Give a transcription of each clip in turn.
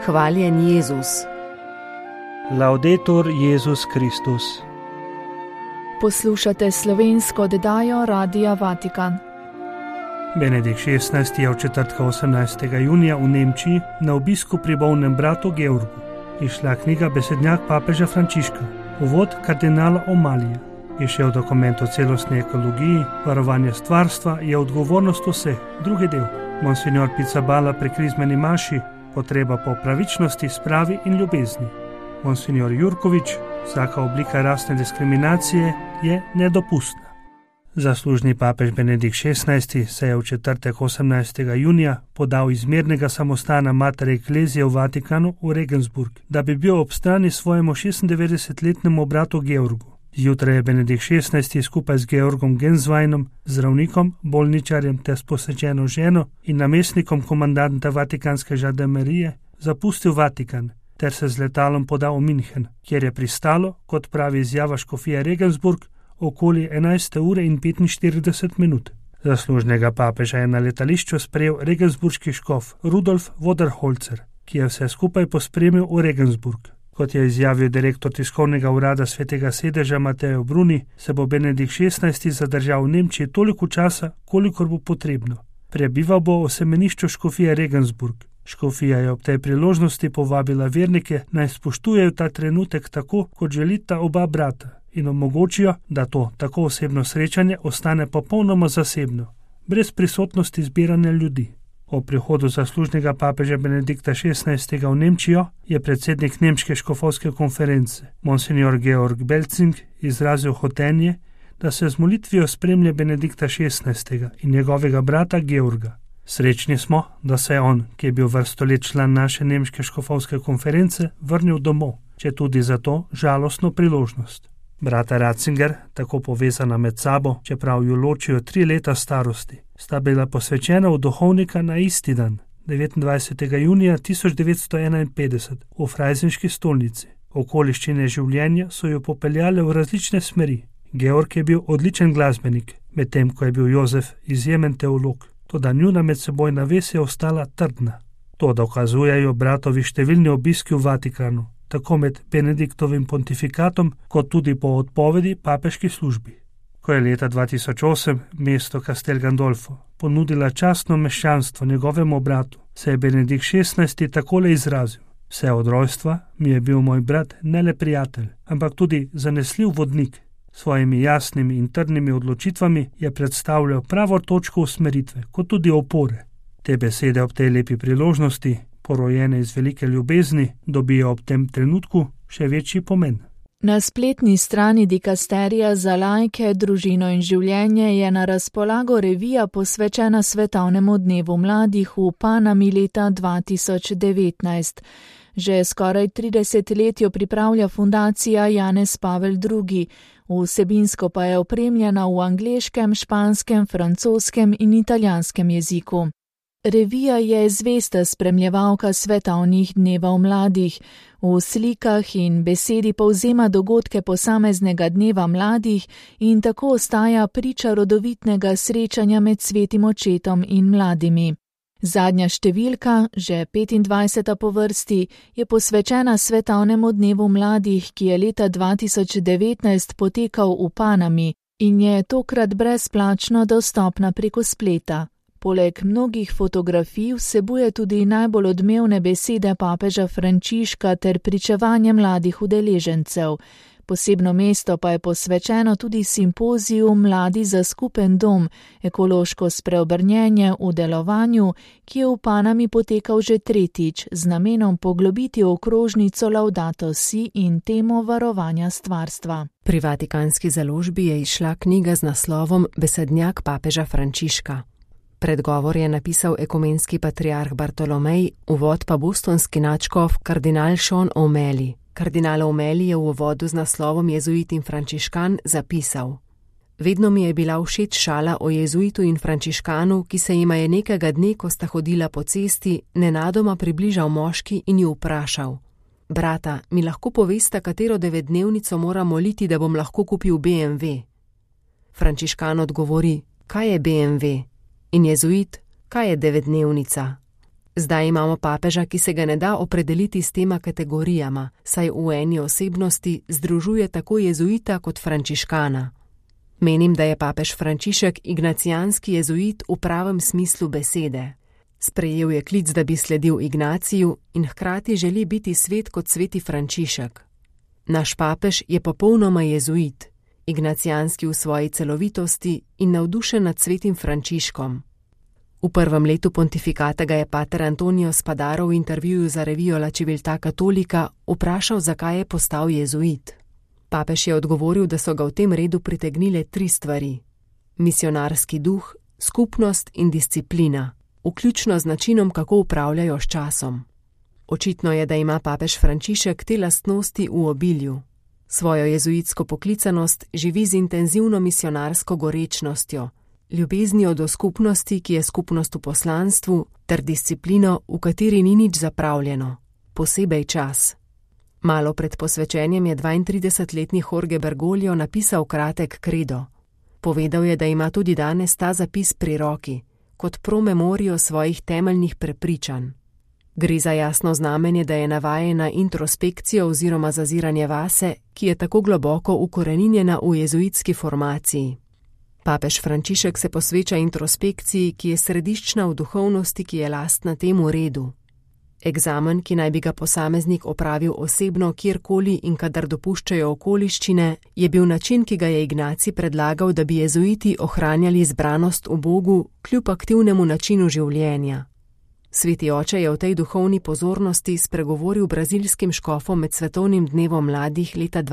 Hvaljen Jezus. Laudetur Jezus Kristus. Poslušate slovensko oddajo Radia Vatikan. Benedikt XVI je v četrtka 18. junija v Nemčiji na obisku pri bolnem bratu Georgu. Išla knjiga Besednjak papeža Frančiška, uvod kardinala Omalija. Išel dokument o celostni ekologiji, varovanje stvarstva je odgovornost vseh, drugi del. Monsignor Pizzaballa pri krizmeni maši, potreba po pravičnosti, spravi in ljubezni. Monsignor Jurkovič, vsaka oblika rasne diskriminacije je nedopustna. Zaslužni papež Benedikt XVI se je v četrtek 18. junija podal iz mirnega samostana Mater Ecclesiae v Vatikanu v Regensburg, da bi bil ob strani svojemu 96-letnemu bratu Georgu. Zjutraj je Benedikt XVI skupaj z Georgom Gensweinom, zdravnikom, bolničarjem ter s posvečeno ženo in namestnikom komandanta vatikanske žandarmerije zapustil Vatikan ter se z letalom podal v München, kjer je pristalo, kot pravi izjava škofije Regensburg, okoli 11. ure in 45 minut. Zaslužnega papeža je na letališču sprejel regensburški škof Rudolf Voderholzer, ki je vse skupaj pospremil v Regensburg. Kot je izjavil direktor tiskovnega urada Svetega sedeža Mateo Bruni, se bo Benedikt XVI zadržal v Nemčiji toliko časa, kolikor bo potrebno. Prebival bo v semenišču škofije Regensburg. Škofija je ob tej priložnosti povabila vernike, naj spoštujejo ta trenutek tako, kot želita oba brata, in omogočijo, da to tako osebno srečanje ostane popolnoma zasebno, brez prisotnosti zbiranja ljudi. O prihodu zaslužnega papeža Benedikta XVI v Nemčijo je predsednik Nemške škofovske konference, monsignor Georg Belzing, izrazil hotenje, da se z molitvijo spremlja Benedikta XVI in njegovega brata Georga. Srečni smo, da se je on, ki je bil vrsto let član naše Nemške škofovske konference, vrnil domov, četudi za to žalostno priložnost. Brata Ratzinger, tako povezana med sabo, čeprav ju ločijo 3 leta starosti, sta bila posvečena v duhovnika na isti dan, 29. junija 1951, v Frajzenški stolnici. Okoliščine življenja so jo popeljale v različne smeri. Georg je bil odličen glasbenik, medtem ko je bil Jozef izjemen teolog, toda njuna medsebojna vez je ostala trdna. To dokazujejo bratovi številni obiski v Vatikanu, tako med Benediktovim pontifikatom, kot tudi po odpovedi papeški službi. Ko je leta 2008 mesto Castel Gandolfo ponudila častno meščanstvo njegovemu bratu, se je Benedikt XVI takole izrazil: vse od rojstva mi je bil moj brat ne le prijatelj, ampak tudi zanesljiv vodnik. Svojimi jasnimi in trdnimi odločitvami je predstavljal pravo točko usmeritve, kot tudi opore. Te besede ob tej lepi priložnosti, porojene iz velike ljubezni, dobijo ob tem trenutku še večji pomen. Na spletni strani dikasterija za laike, družino in življenje je na razpolago revija posvečena Svetovnemu dnevu mladih v Panami leta 2019. Že skoraj 30 let jo pripravlja fundacija Janez Pavel II, vsebinsko pa je opremljena v angleškem, španskem, francoskem in italijanskem jeziku. Revija je zvesta spremljevalka svetovnih dnevov mladih, v slikah in besedi povzema dogodke posameznega dneva mladih in tako ostaja priča rodovitnega srečanja med svetim očetom in mladimi. Zadnja številka, že 25. po vrsti, je posvečena Svetovnemu dnevu mladih, ki je leta 2019 potekal v Panami in je tokrat brezplačno dostopna preko spleta. Poleg mnogih fotografij vsebuje tudi najbolj odmevne besede papeža Frančiška ter pričevanje mladih udeležencev. Posebno mesto pa je posvečeno tudi simpoziju Mladi za skupen dom, ekološko spreobrnjenje v delovanju, ki je v Panami potekal že 3. z namenom poglobiti okrožnico Laudato Si in temo varovanja stvarstva. Pri vatikanski založbi je izšla knjiga z naslovom Besednjak papeža Frančiška. Predgovor je napisal ekumenski patriarh Bartolomej, uvod pa bostonski nadškof kardinal Sean O'Malley. Kardinal O'Malley je v uvodu z naslovom Jezuit in frančiškan zapisal: Vedno mi je bila všeč šala o jezuitu in frančiškanu, ki se jima je nekega dne, ko sta hodila po cesti, nenadoma približal moški in ju vprašal: Brata, mi lahko poveste, katero 9-dnevnico moram moliti, da bom lahko kupil BMW? Frančiškan odgovori: Kaj je BMW? In jezuit: Kaj je 9-dnevnica? Zdaj imamo papeža, ki se ga ne da opredeliti s tema kategorijama, saj v eni osebnosti združuje tako jezuita kot frančiškana. Menim, da je papež Frančišek ignacijanski jezuit v pravem smislu besede. Sprejel je klic, da bi sledil Ignaciju in hkrati želi biti svet kot sveti Frančišek. Naš papež je popolnoma jezuit, ignacijanski v svoji celovitosti in navdušen nad svetim Frančiškom. V prvem letu pontifikata ga je pater Antonijo Spadaro v intervjuju za revijo La Civiltà Cattolica vprašal, zakaj je postal jezuit. Papež je odgovoril, da so ga v tem redu pritegnile 3 stvari: misionarski duh, skupnost in disciplina, vključno z načinom, kako upravljajo s časom. Očitno je, da ima papež Frančišek te lastnosti v obilju. Svojo jezuitsko poklicanost živi z intenzivno misionarsko gorečnostjo, ljubeznijo do skupnosti, ki je skupnost v poslanstvu, ter disciplino, v kateri ni nič zapravljeno, posebej čas. Malo pred posvečenjem je 32-letni Jorge Bergoglio napisal kratek kredo. Povedal je, da ima tudi danes ta zapis pri roki, kot promemorijo svojih temeljnih prepričanj. Gre za jasno znamenje, da je navajen na introspekcijo oziroma zaziranje vase, ki je tako globoko ukoreninjena v jezuitski formaciji. Papež Frančišek se posveča introspekciji, ki je središčna v duhovnosti, ki je lastna temu redu. Egzamen, ki naj bi ga posameznik opravil osebno kjerkoli in kadar dopuščajo okoliščine, je bil način, ki ga je Ignacij predlagal, da bi jezuiti ohranjali zbranost v Bogu kljub aktivnemu načinu življenja. Sveti oče je v tej duhovni pozornosti spregovoril brazilskim škofom med svetovnim dnevom mladih leta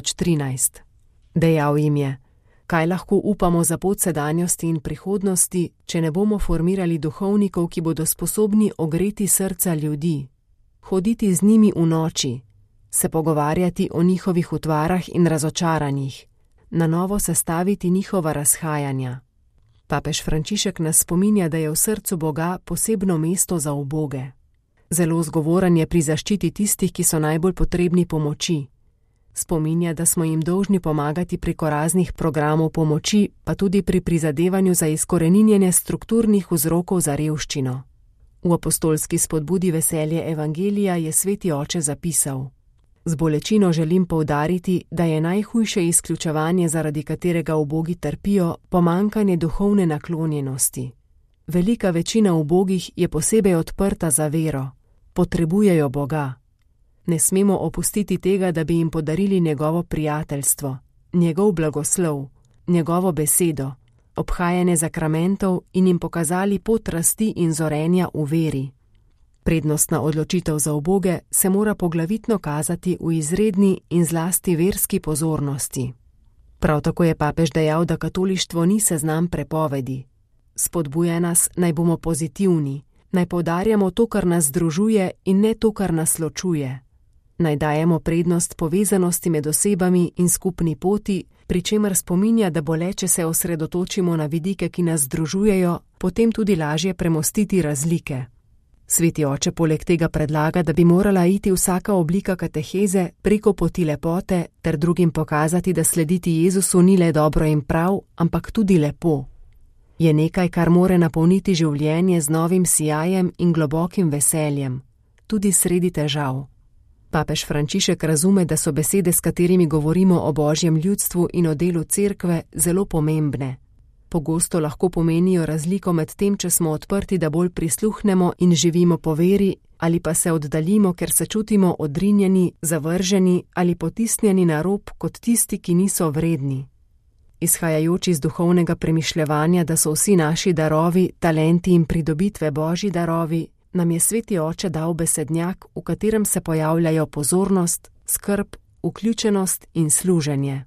2013. Dejal jim je: kaj lahko upamo za pot sedanjosti in prihodnosti, če ne bomo formirali duhovnikov, ki bodo sposobni ogreti srca ljudi, hoditi z njimi v noči, se pogovarjati o njihovih utvarah in razočaranjih, na novo sestaviti njihova razhajanja. Papež Frančišek nas spominja, da je v srcu Boga posebno mesto za uboge. Zelo zgovoren je pri zaščiti tistih, ki so najbolj potrebni pomoči. Spominja, da smo jim dolžni pomagati preko raznih programov pomoči, pa tudi pri prizadevanju za izkoreninjenje strukturnih vzrokov za revščino. V apostolski spodbudi Veselje evangelija je sveti oče zapisal: z bolečino želim poudariti, da je najhujše izključevanje, zaradi katerega ubogi trpijo, pomanjkanje duhovne naklonjenosti. Velika večina ubogih je posebej odprta za vero, potrebujejo Boga. Ne smemo opustiti tega, da bi jim podarili njegovo prijateljstvo, njegov blagoslov, njegovo besedo, obhajanje zakramentov in jim pokazali pot rasti in zorenja v veri. Prednostna odločitev za uboge se mora poglavitno kazati v izredni in zlasti verski pozornosti. Prav tako je papež dejal, da katolištvo ni seznam prepovedi. Spodbuja nas, naj bomo pozitivni, naj poudarjamo to, kar nas združuje in ne to, kar nas ločuje. Naj dajemo prednost povezanosti med osebami in skupni poti, pri čemer spominja, da bo le, če se osredotočimo na vidike, ki nas združujejo, potem tudi lažje premostiti razlike. Sveti oče poleg tega predlaga, da bi morala iti vsaka oblika kateheze preko poti lepote ter drugim pokazati, da slediti Jezusu ni le dobro in prav, ampak tudi lepo. Je nekaj, kar more napolniti življenje z novim sijajem in globokim veseljem, tudi sredi težav. Papež Frančišek razume, da so besede, s katerimi govorimo o Božjem ljudstvu in o delu cerkve, zelo pomembne. Pogosto lahko pomenijo razliko med tem, če smo odprti, da bolj prisluhnemo in živimo po veri, ali pa se oddaljimo, ker se čutimo odrinjeni, zavrženi ali potisnjeni na rob kot tisti, ki niso vredni. Izhajajoč iz duhovnega premišljevanja, da so vsi naši darovi, talenti in pridobitve Božji darovi, nam je sveti oče dal besednjak, v katerem se pojavljajo pozornost, skrb, vključenost in služenje.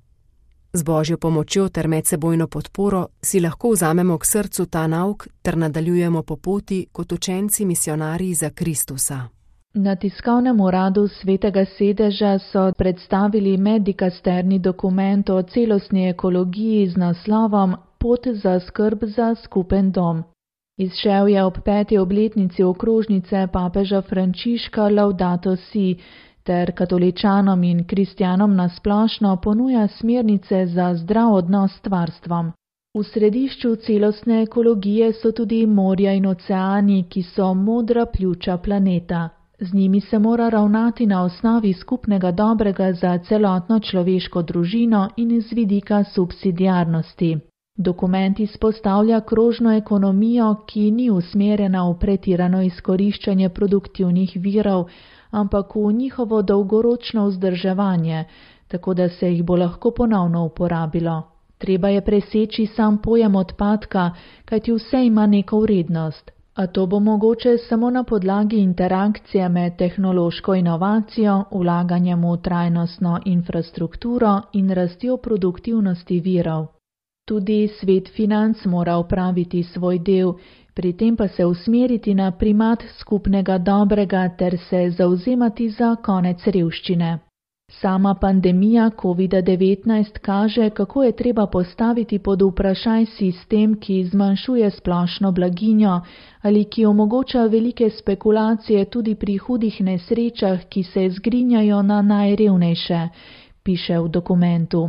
Z Božjo pomočjo ter medsebojno podporo si lahko vzamemo k srcu ta nauk ter nadaljujemo po poti kot učenci misionarji za Kristusa. Na tiskovnem uradu Svetega sedeža so predstavili meddikasterni dokument o celostni ekologiji z naslovom Pot za skrb za skupen dom. Izšel je ob 5. obletnici okrožnice papeža Frančiška Laudato Si, ter katoličanom in kristjanom nasplošno ponuja smernice za zdrav odnos s stvarstvom. V središču celostne ekologije so tudi morja in oceani, ki so modra pljuča planeta. Z njimi se mora ravnati na osnovi skupnega dobrega za celotno človeško družino in z vidika subsidiarnosti. Dokument izpostavlja krožno ekonomijo, ki ni usmerjena v pretirano izkoriščanje produktivnih virov, ampak v njihovo dolgoročno vzdrževanje, tako da se jih bo lahko ponovno uporabilo. Treba je preseči sam pojem odpadka, kajti vse ima neko vrednost. A to bo mogoče samo na podlagi interakcije med tehnološko inovacijo, vlaganjem v trajnostno infrastrukturo in rastjo produktivnosti virov. Tudi svet financ mora opraviti svoj del, pri tem pa se usmeriti na primat skupnega dobrega ter se zavzemati za konec revščine. Sama pandemija COVID-19 kaže, kako je treba postaviti pod vprašaj sistem, ki zmanjšuje splošno blaginjo ali ki omogoča velike spekulacije tudi pri hudih nesrečah, ki se zgrinjajo na najrevnejše, piše v dokumentu.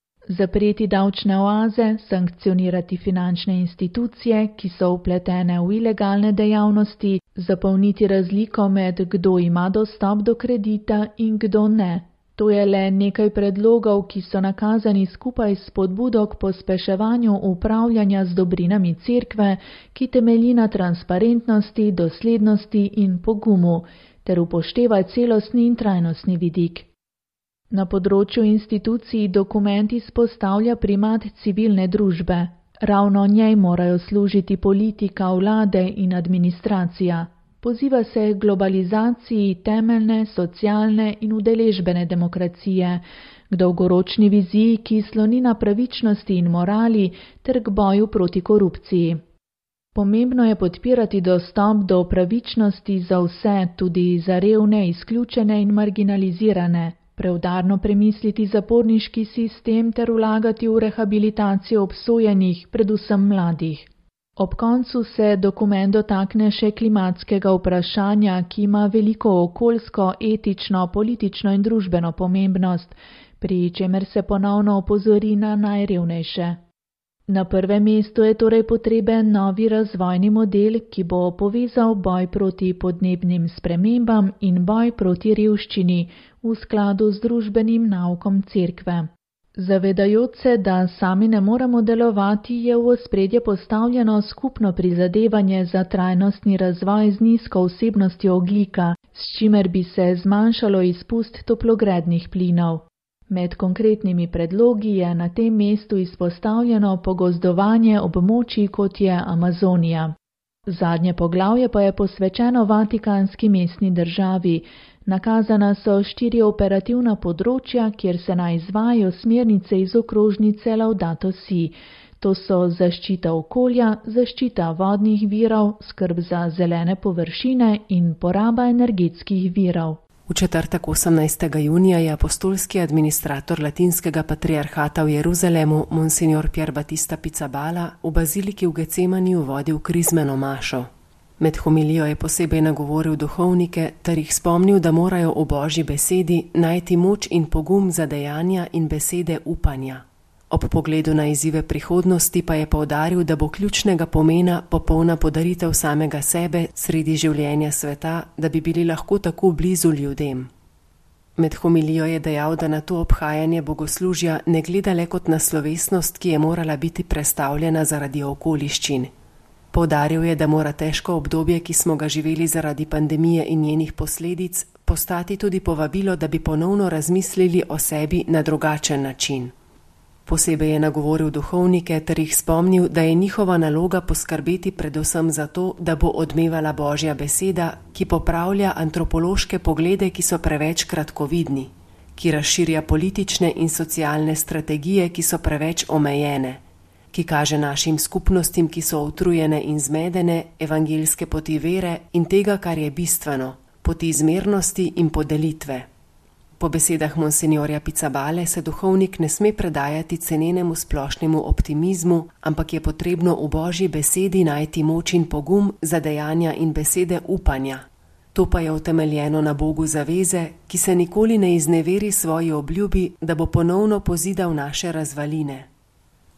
Zapreti davčne oaze, sankcionirati finančne institucije, ki so vpletene v ilegalne dejavnosti, zapolniti razliko med kdo ima dostop do kredita in kdo ne. To je le nekaj predlogov, ki so nakazani skupaj s spodbudo k pospeševanju upravljanja z dobrinami cerkve, ki temelji na transparentnosti, doslednosti in pogumu, ter upošteva celostni in trajnostni vidik. Na področju institucij dokument izpostavlja primat civilne družbe. Ravno njej morajo služiti politika, vlade in administracija. Poziva se k globalizaciji temeljne, socialne in udeležbene demokracije, k dolgoročni viziji, ki sloni na pravičnosti in morali, ter k boju proti korupciji. Pomembno je podpirati dostop do pravičnosti za vse, tudi za revne, izključene in marginalizirane, preudarno premisliti zaporniški sistem ter vlagati v rehabilitacijo obsojenih, predvsem mladih. Ob koncu se dokument dotakne še klimatskega vprašanja, ki ima veliko okoljsko, etično, politično in družbeno pomembnost, pri čemer se ponovno opozori na najrevnejše. Na prvem mestu je torej potreben novi razvojni model, ki bo povezal boj proti podnebnim spremembam in boj proti revščini v skladu z družbenim naukom cerkve. Zavedajoč se, da sami ne moremo delovati, je v ospredje postavljeno skupno prizadevanje za trajnostni razvoj z nizko vsebnostjo ogljika, s čimer bi se zmanjšalo izpust toplogrednih plinov. Med konkretnimi predlogi je na tem mestu izpostavljeno pogozdovanje območij, kot je Amazonija. Zadnje poglavje pa je posvečeno Vatikanski mestni državi. Nakazana so 4 operativna področja, kjer se naj izvajajo smernice iz okrožnice Laudato Si. To so zaščita okolja, zaščita vodnih virov, skrb za zelene površine in poraba energetskih virov. V četrtek 18. junija je apostolski administrator latinskega patriarhata v Jeruzalemu, monsignor Pier Battista Pizzaballa, v baziliki v Getsemaniju vodil krizmeno mašo. Med homilijo je posebej nagovoril duhovnike ter jih spomnil, da morajo v Božji besedi najti moč in pogum za dejanja in besede upanja. Ob pogledu na izzive prihodnosti pa je poudaril, da bo ključnega pomena popolna podaritev samega sebe sredi življenja sveta, da bi bili lahko tako blizu ljudem. Med homilijo je dejal, da na to obhajanje bogoslužja ne gleda le kot na slovesnost, ki je morala biti prestavljena zaradi okoliščin. Poudaril je, da mora težko obdobje, ki smo ga živeli zaradi pandemije in njenih posledic, postati tudi povabilo, da bi ponovno razmislili o sebi na drugačen način. Posebej je nagovoril duhovnike ter jih spomnil, da je njihova naloga poskrbeti predvsem za to, da bo odmevala Božja beseda, ki popravlja antropološke poglede, ki so preveč kratkovidni, ki razširja politične in socialne strategije, ki so preveč omejene, ki kaže našim skupnostim, ki so utrujene in zmedene, evangeljske poti vere in tega, kar je bistveno, poti zmernosti in podelitve. Po besedah monsinjorja Pizzaballe se duhovnik ne sme predajati cenenemu splošnemu optimizmu, ampak je potrebno v Božji besedi najti moč in pogum za dejanja in besede upanja. To pa je utemeljeno na Bogu zaveze, ki se nikoli ne izneveri svoji obljubi, da bo ponovno pozidal naše razvaline.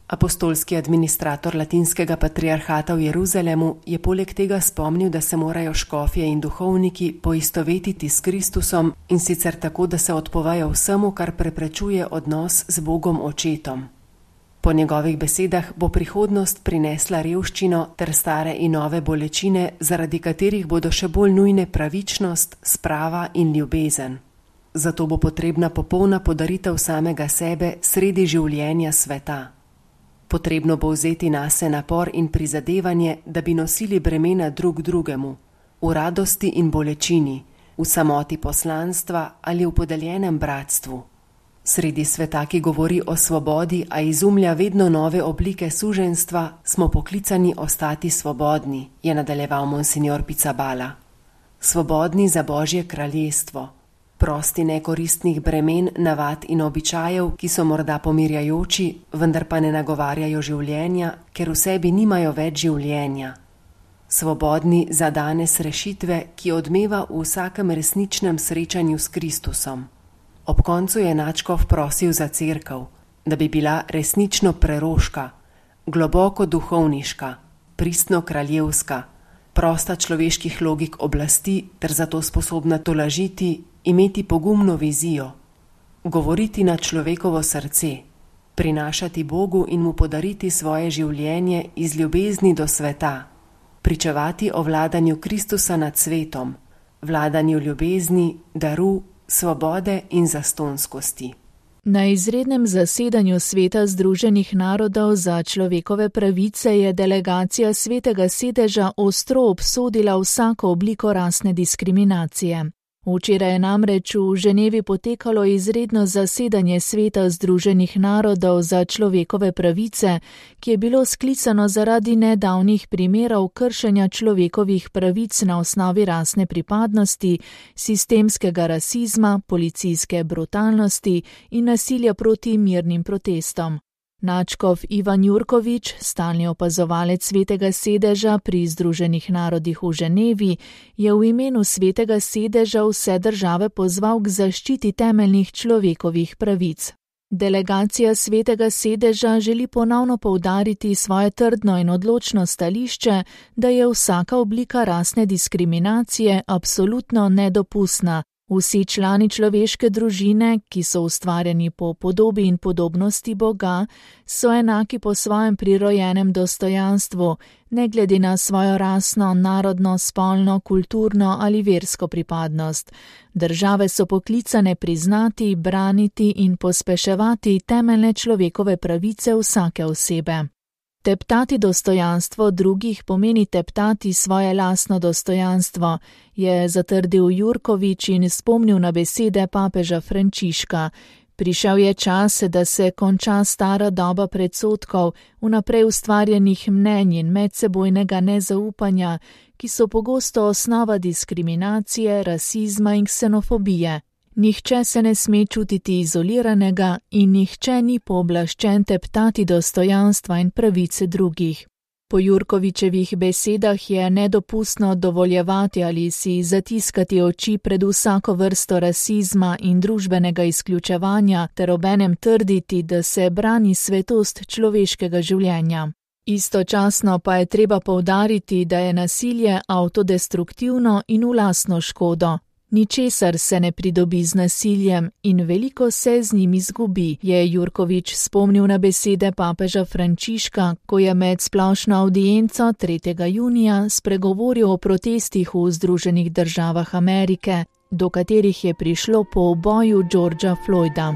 Apostolski administrator latinskega patriarhata v Jeruzalemu je poleg tega spomnil, da se morajo škofje in duhovniki poistovetiti s Kristusom in sicer tako, da se odpovejo vsemu, kar preprečuje odnos z Bogom Očetom. Po njegovih besedah bo prihodnost prinesla revščino ter stare in nove bolečine, zaradi katerih bodo še bolj nujne pravičnost, sprava in ljubezen. Zato bo potrebna popolna podaritev samega sebe sredi življenja sveta. Potrebno bo vzeti nase napor in prizadevanje, da bi nosili bremena drug drugemu, v radosti in bolečini, v samoti poslanstva ali v podeljenem bratstvu. Sredi sveta, ki govori o svobodi, a izumlja vedno nove oblike suženjstva, smo poklicani ostati svobodni, je nadaljeval monsignor Pizzaballa. Svobodni za Božje kraljestvo. Prosti nekoristnih bremen, navad in običajev, ki so morda pomirjajoči, vendar pa ne nagovarjajo življenja, ker v sebi nimajo več življenja. Svobodni za danes rešitve, ki odmeva v vsakem resničnem srečanju s Kristusom. Ob koncu je nadškof prosil za cerkev, da bi bila resnično preroška, globoko duhovniška, pristno kraljevska, prosta človeških logik oblasti ter zato sposobna tolažiti, imeti pogumno vizijo, govoriti na človekovo srce, prinašati Bogu in mu podariti svoje življenje iz ljubezni do sveta, pričevati o vladanju Kristusa nad svetom, vladanju ljubezni, daru, svobode in zastonskosti. Na izrednem zasedanju Sveta Združenih narodov za človekove pravice je delegacija Svetega sedeža ostro obsodila vsako obliko rasne diskriminacije. Včeraj je namreč v Ženevi potekalo izredno zasedanje Sveta Združenih narodov za človekove pravice, ki je bilo sklicano zaradi nedavnih primerov kršenja človekovih pravic na osnovi rasne pripadnosti, sistemskega rasizma, policijske brutalnosti in nasilja proti mirnim protestom. Nadškof Ivan Jurkovič, stalni opazovalec Svetega sedeža pri Združenih narodih v Ženevi, je v imenu Svetega sedeža vse države pozval k zaščiti temeljnih človekovih pravic. Delegacija Svetega sedeža želi ponovno poudariti svoje trdno in odločno stališče, da je vsaka oblika rasne diskriminacije absolutno nedopustna. Vsi člani človeške družine, ki so ustvarjeni po podobi in podobnosti Boga, so enaki po svojem prirojenem dostojanstvu, ne glede na svojo rasno, narodno, spolno, kulturno ali versko pripadnost. Države so poklicane priznati, braniti in pospeševati temeljne človekove pravice vsake osebe. Teptati dostojanstvo drugih pomeni teptati svoje lastno dostojanstvo, je zatrdil Jurkovič in spomnil na besede papeža Frančiška. Prišel je čas, da se konča stara doba predsodkov, vnaprej ustvarjenih mnenj in medsebojnega nezaupanja, ki so pogosto osnova diskriminacije, rasizma in ksenofobije. Nihče se ne sme čutiti izoliranega in nihče ni pooblaščen teptati dostojanstva in pravice drugih. Po Jurkovičevih besedah je nedopustno dovoljevati ali si zatiskati oči pred vsako vrsto rasizma in družbenega izključevanja ter obenem trditi, da se brani svetost človeškega življenja. Istočasno pa je treba poudariti, da je nasilje avtodestruktivno in v lastno škodo. Ničesar se ne pridobi z nasiljem in veliko se z njim izgubi, je Jurkovič spomnil na besede papeža Frančiška, ko je med splošno avdienco 3. junija spregovoril o protestih v Združenih državah Amerike, do katerih je prišlo po uboju Georgea Floyda.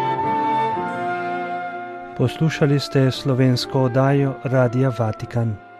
Poslušali ste slovensko oddajo Radia Vatikan.